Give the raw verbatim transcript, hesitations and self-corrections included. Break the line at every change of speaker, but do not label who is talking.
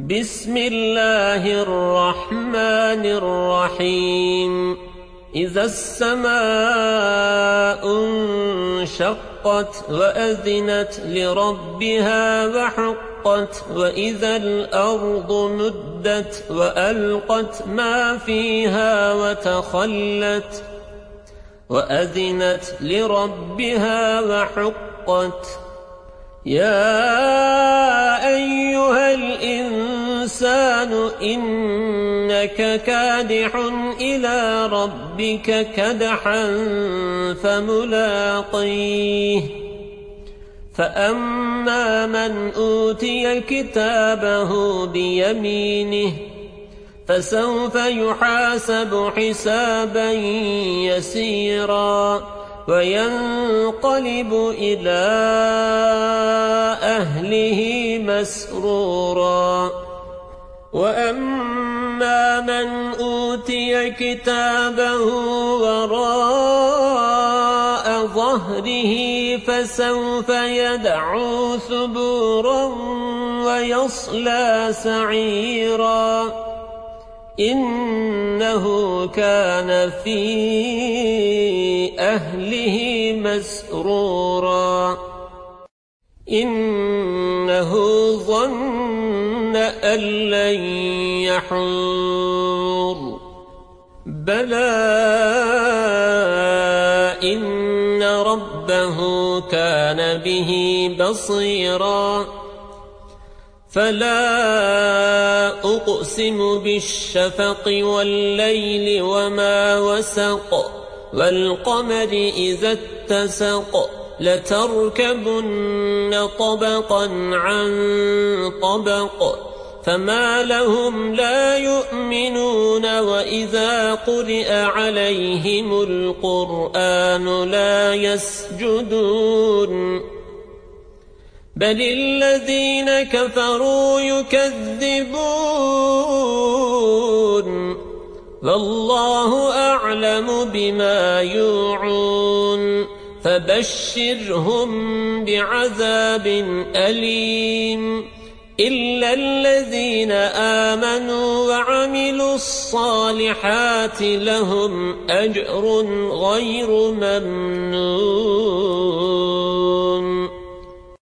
بسم الله الرحمن الرحيم إذا السماء انشقت وأذنت لربها وحقت وإذا الأرض مدت وألقت ما فيها وتخلت وأذنت لربها وحقت يا أيها الإنسان إنك كادح إلى ربك كدحا فملاقيه فأما من أوتي كتابه بيمينه فسوف يحاسب حسابا يسيرا وينقلب إلى أهله مسرورا وأما من أوتي كتابه وراء ظهره فسوف يدعو ثبورا ويصلى سعيرا إنه كان في أهله مسرورا إنه ظن أن لن يحور بلى إن ربه كان به بصيرا فلا أقسم بالشفق والليل وما وسق والقمر إذا اتسق لتركبن طبقا عن طبق فما لهم لا يؤمنون وإذا قرئ عليهم القرآن لا يسجدون بل الذين كفروا يكذبون والله أعلم بما يوعون فبشرهم بعذاب أليم إلا الذين آمنوا وعملوا الصالحات لهم أجر غير ممنون.